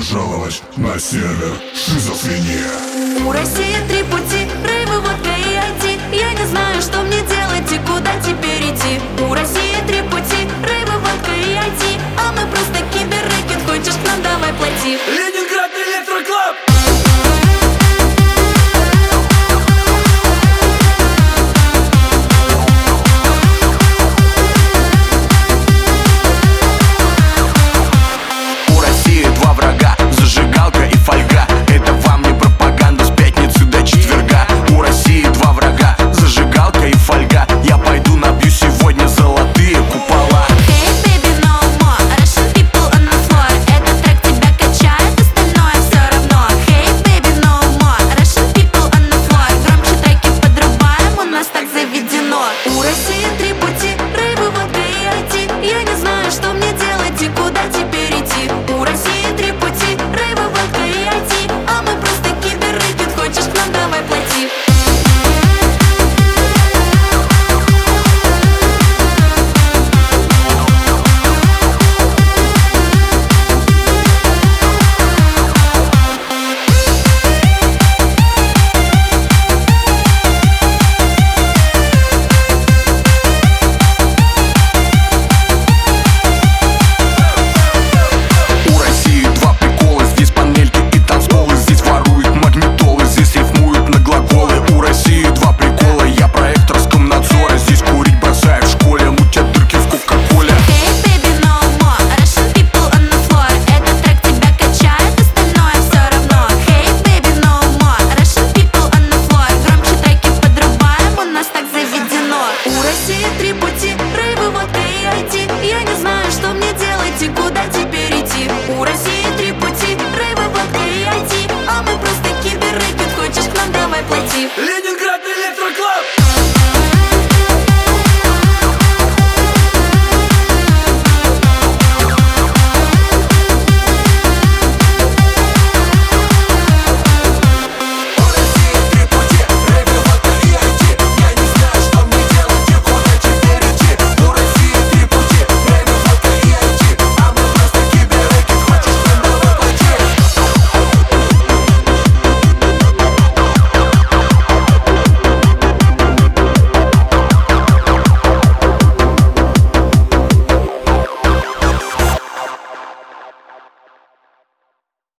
пожаловать на сервер Шизофрения. У России 3 пути: рейвы, водка и IT. Я не знаю, что мне делать и куда теперь идти. У России 3 пути: рейвы, водка и IT. А мы просто киберрэкет, хочешь к нам — давай плати.